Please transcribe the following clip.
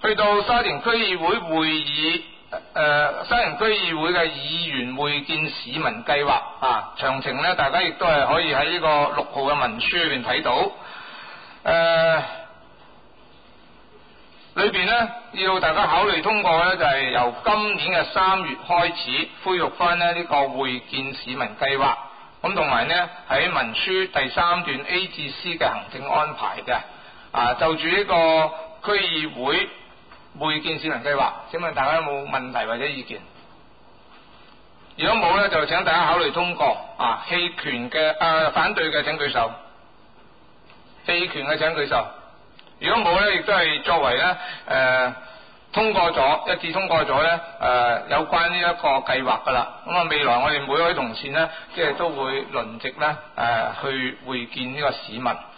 去到沙田區議會會議，沙田區議會嘅議員會見市民計劃啊，詳情咧大家亦都係可以喺呢個6號嘅文書裏邊睇到。裏邊咧要大家考慮通過咧，就係由今年嘅3月開始恢復翻咧呢個會見市民計劃，咁同埋呢喺文書第3段 A 至 C 嘅行政安排嘅。就住呢個區議會會見市民計劃，請問大家有冇問題或者意見？如果冇咧，就請大家考慮通過。棄權嘅反對嘅請舉手。棄權嘅請舉手。如果冇咧，亦都係作為咧通過咗一致通過咗咧有關呢一個計劃噶啦。咁未來我哋每位同事呢，即係都會輪值咧去會見呢個市民。